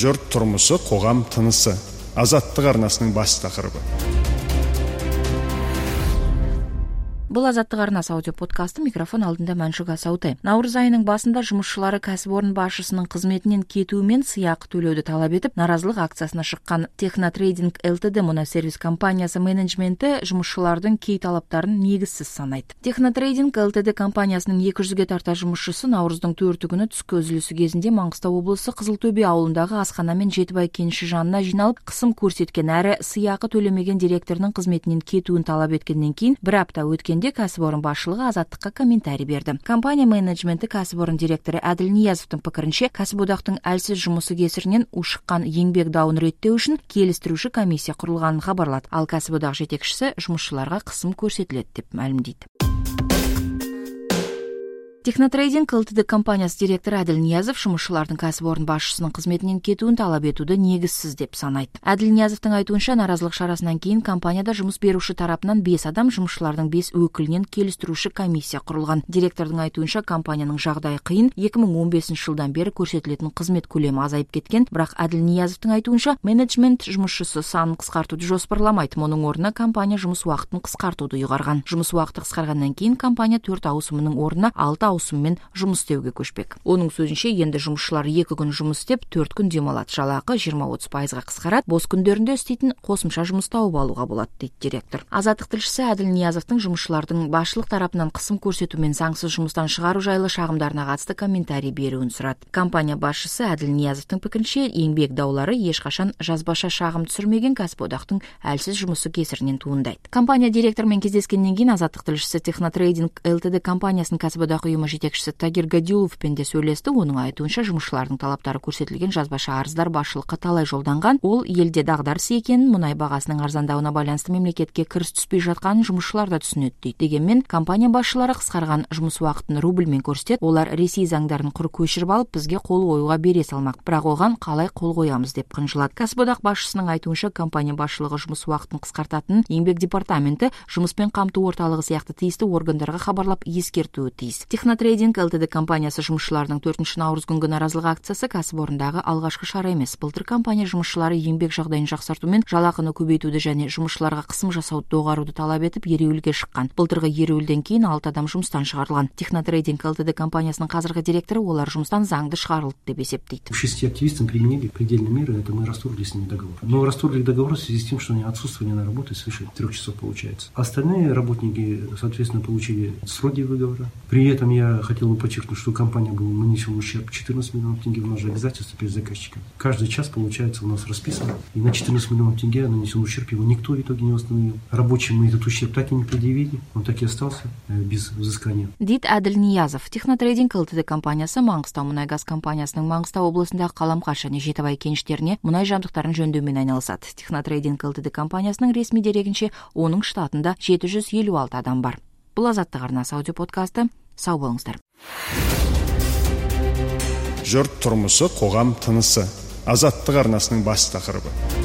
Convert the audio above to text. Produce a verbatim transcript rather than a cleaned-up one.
Жұрт тұрмысы, қоғам тынысы. Азаттық арнасының бас тақырыбы. Бұл Азаттық арнасы аудио подкасты, микрофон алдында Мәншүк Асаутай. Наурыз айының басында жұмысшылары кәсіпорын басшысының қызметінен кетуімен сыйақы төлеуді талап етіп, наразылық акциясына шыққан Технотрейдинг ЛТД мұнай-сервис компаниясы менеджменті жұмысшылардың кей талаптарын негізсіз санайды. Технотрейдинг ЛТД компаниясының екі жүзге тарта жұмысшысы наурыздың төрті күні түскі үзілісі кезінде Маңғыстау облысы Қызылтөбе ауылындағы асхана мен Жетібай кеніші жанына жиналып, қысым көрсеткен әрі сыйақы төлемеген директорының қызметінен кетуін талап еткеннен кейін бір апта өткен кәсіпорын басшылығы Азаттыққа комментарий берді. Компания менеджменті кәсіпорын директоры Әділ Ниязовтың пікірінше, кәсіподақтың әлсіз жұмысы кесірінен ушыққан еңбек дауын реттеу үшін келістіруші комиссия құрылғанын хабарлады. Ал кәсіподақ жетекшісі жұмысшыларға қысым көрсетіледі деп мәлімдейді. Технотрейдинг ЛТД компаниясы директоры Әділ Ниязов жұмысшылардың кәсіпорын басшысының қызметінен кетуін талап етуді негізсіз деп санайды. Әділ Ниязовтың айтуынша, наразылық шарасынан кейін компанияда жұмыс беруші тарапынан бес адам, жұмысшылардың бес өкілінен келістіруші комиссия құрылған. Директордың айтуынша, компанияның жағдайы қиын, екі мың он бесінші жылдан бері көрсетілетін қызмет көлемі азайып кеткен, бірақ Әділ Ниязовтың айтуынша, менеджмент жұмысшысы санын қысқартуды жоспарламайды. Мұның орнына компания жұмыс уақытын қысқартуды ұйғарған. Жұмыс уақыты қысқарғаннан кейін компания төрт ауысымының орнына алты ауысыммен жұмыс істеуге көшпек. Оның сөзінше, енді жұмысшылар екі күн жұмыс істеп, төрт күн демалады. Жалақы жиырма-отыз пайызға қысқарады. Бос күндерінде істейтін қосымша жұмыс тауып алуға болады, дейді директор. Азаттық тілшісі Әділ Ниязовтың жұмысшылардың басшылық тарапынан қысым көрсету мен заңсыз жұмыстан шығару жайлы шағымдарына қатысты комментарий беруін сұрады. Компания басшысы Әділ Ниязовтың пікірінше, еңбек даулары ешқашан жазбаша шағым түсірмеген, кәсіподақтың әлсіз жұмысы кесірінен туындайды. Компания директорымен кездескеннен кейін Азаттық тілшісі Технотрейдинг ЛТД компаниясының кәсіподақ ұйымы жетекшісі Тагир Гадиловпен де сөйлесті. Оның айтуынша, жұмысшылардың талаптары көрсетілген жазбаша арыздар басшылыққа талай жолданған. Ол елде дағдарыс екенін, мұнай бағасының арзандауына байланысты мемлекетке кіріс түспей жатқанын жұмысшылар да түсінеді дейді. Дегенмен, компания басшылары қысқарған жұмыс уақытын рубльмен көрсетеді. Олар Ресей заңдарын құр көшіріп алып, бізге қол қоюға бере салмақ. Бірақ оған қалай қол қоямыз деп қынжылады. Кәсіподақ басшысының айтуынша, компания басшылығы жұмыс уақытын қысқартатын еңбек департаменті, жұмыспен қамту орталығы сияқты тиісті органдарға хабарлап ескертуі тиіс. Технотрейдинг ЛТД компаниясы жұмысшылардың төртінші наурыз күнгі наразылық акциясы кәсіпорындағы алғашқы шара емес. Былтыр компания жұмысшылары еңбек жағдайын жақсартумен жалақыны көбейтуді және жұмысшыларға қысым жасауды доғаруды талап етіп ереуілге шыққан. Былтырғы ереуілден кейін алты адам жұмыстан шығарылған. Технотрейдинг ЛТД компаниясының қазіргі директоры олар жұмыстан заңды шығарылды деп есептейді. Шести активистам применили предельные меры, это мы расторгли с ними договор. Но расторгли договор в связи с тем, что они отсутствовали на работе свыше трех часов получается. Остальные работники, соответственно, получили сроки выговора. При этом я хотел бы подчеркнуть, что компания была нанесен ущерб четырнадцать миллионов тенге, у нас же обязательства перед заказчиком. Каждый час, получается, у нас расписано. И на четырнадцать миллионов тенге нанесен ущерб, его никто в итоге не восстановил. Рабочим мы этот ущерб так и не предъявили, он так и остался без взыскания. Дейді Әділ Ниязов. Технотрейдинг ЛТД компаниясы Маңғыстау мұнай-газ компаниясының Маңғыстау облысындағы Қаламқаш және Жетібай кеніштеріне мұнай жабдықтарын жөндеумен айналысады. Технотрейдинг ЛТД компаниясының ресми дерегінше оның штатында жеті жүз елу алты адам бар. Бұл Азаттық арнасы аудио подкасты. Сау болыңыздар. Жұрт тұрмысы, қоғам тынысы. Азаттық арнасының бас тақырыбы.